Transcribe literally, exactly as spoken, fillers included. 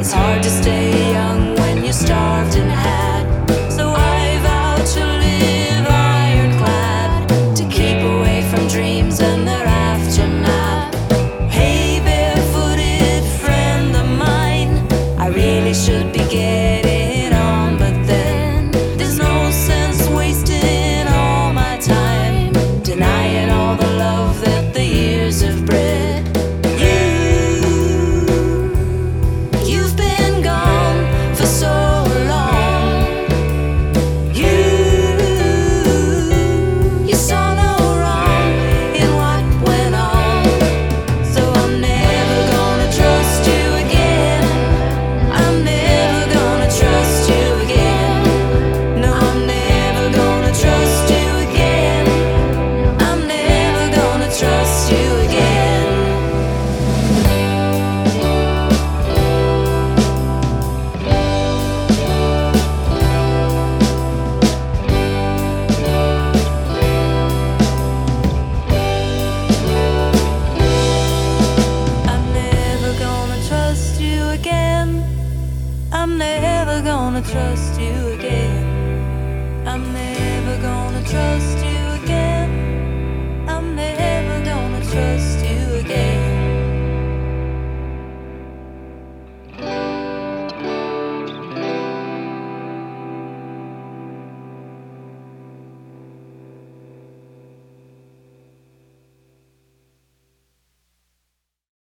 hard to stay young when you're starved and had. So I vow to live ironclad, to keep away from dreams and their aftermath. Hey, barefooted friend of mine, I really should be getting on, but then there's no sense wasting all my time, denying all the love that the years have bred. I'm never gonna trust you again. I'm never gonna trust you again.